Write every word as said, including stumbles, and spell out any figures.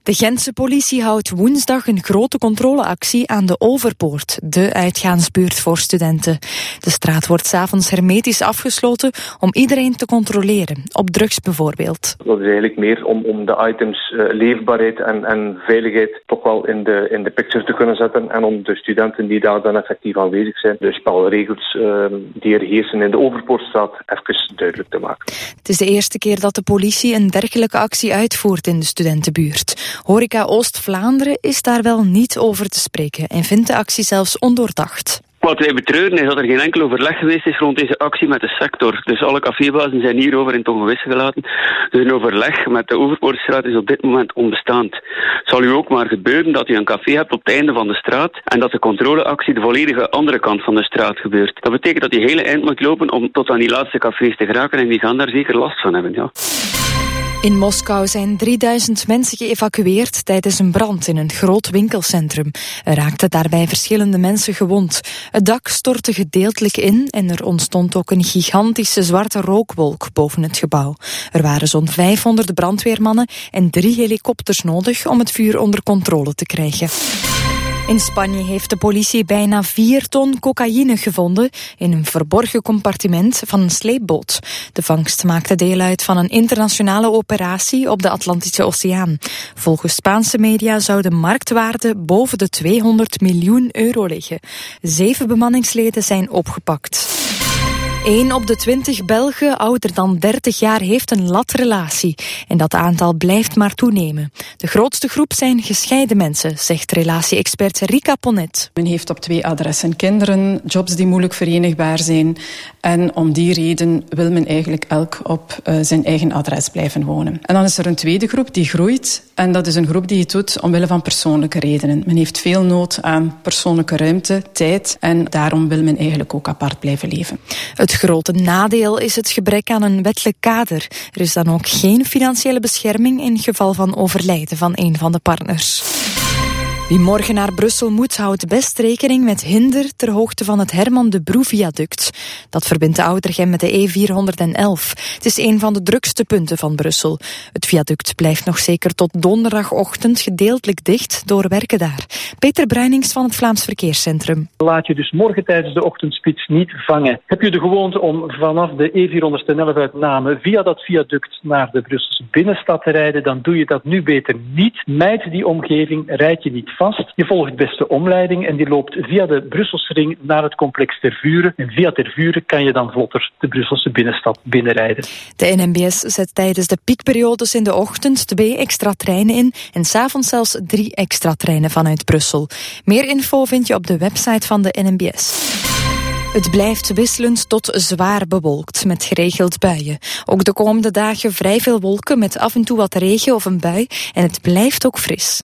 De Gentse politie houdt woensdag een grote controleactie aan de Overpoort, de uitgaansbuurt voor studenten. De straat wordt 's avonds hermetisch afgesloten om iedereen te controleren, op drugs bijvoorbeeld. Dat is eigenlijk meer om, om de items uh, leefbaarheid en, en veiligheid toch wel in de, in de picture te kunnen zetten en om de studenten die daar dan effectief aanwezig zijn, de spelregels uh, die er heersen in de Overpoortstraat even duidelijk te maken. Het is de eerste keer dat de politie een dergelijke actie uitvoert in de studentenbuurt. Horeca Oost-Vlaanderen is daar wel niet over te spreken en vindt de actie zelfs ondoordacht. Wat wij betreuren is dat er geen enkel overleg geweest is rond deze actie met de sector. Dus alle cafébazen zijn hierover in het ongewisse gelaten. Dus een overleg met de Overpoortstraat is op dit moment onbestaand. Het zal u ook maar gebeuren dat u een café hebt op het einde van de straat en dat de controleactie de volledige andere kant van de straat gebeurt. Dat betekent dat je hele eind moet lopen om tot aan die laatste cafés te geraken en die gaan daar zeker last van hebben, ja. In Moskou zijn drieduizend mensen geëvacueerd tijdens een brand in een groot winkelcentrum. Er raakten daarbij verschillende mensen gewond. Het dak stortte gedeeltelijk in en er ontstond ook een gigantische zwarte rookwolk boven het gebouw. Er waren zo'n vijfhonderd brandweermannen en drie helikopters nodig om het vuur onder controle te krijgen. In Spanje heeft de politie bijna vier ton cocaïne gevonden in een verborgen compartiment van een sleepboot. De vangst maakte deel uit van een internationale operatie op de Atlantische Oceaan. Volgens Spaanse media zou de marktwaarde boven de tweehonderd miljoen euro liggen. Zeven bemanningsleden zijn opgepakt. Eén op de twintig Belgen ouder dan dertig jaar heeft een latrelatie. En dat aantal blijft maar toenemen. De grootste groep zijn gescheiden mensen, zegt relatie-expert Rika Ponet. Men heeft op twee adressen kinderen, jobs die moeilijk verenigbaar zijn. En om die reden wil men eigenlijk elk op uh, zijn eigen adres blijven wonen. En dan is er een tweede groep die groeit. En dat is een groep die het doet omwille van persoonlijke redenen. Men heeft veel nood aan persoonlijke ruimte, tijd. En daarom wil men eigenlijk ook apart blijven leven. Het Het grote nadeel is het gebrek aan een wettelijk kader. Er is dan ook geen financiële bescherming in geval van overlijden van een van de partners. Wie morgen naar Brussel moet, houdt best rekening met hinder ter hoogte van het Herman de Broe-viaduct. Dat verbindt de Oudergem met de E vierhonderdelf. Het is een van de drukste punten van Brussel. Het viaduct blijft nog zeker tot donderdagochtend gedeeltelijk dicht door werken daar. Peter Bruinings van het Vlaams Verkeerscentrum. Laat je dus morgen tijdens de ochtendspits niet vangen. Heb je de gewoonte om vanaf de E vierhonderdelf uit Namen via dat viaduct naar de Brusselse binnenstad te rijden, dan doe je dat nu beter niet. Mijd die omgeving, rijd je niet vast. Je volgt best de omleiding en die loopt via de Brusselse ring naar het complex Tervuren. En via Tervuren kan je dan vlotter de Brusselse binnenstad binnenrijden. De N M B S zet tijdens de piekperiodes in de ochtend twee extra treinen in en 's avonds zelfs drie extra treinen vanuit Brussel. Meer info vind je op de website van de N M B S. Het blijft wisselend tot zwaar bewolkt met geregeld buien. Ook de komende dagen vrij veel wolken met af en toe wat regen of een bui en het blijft ook fris.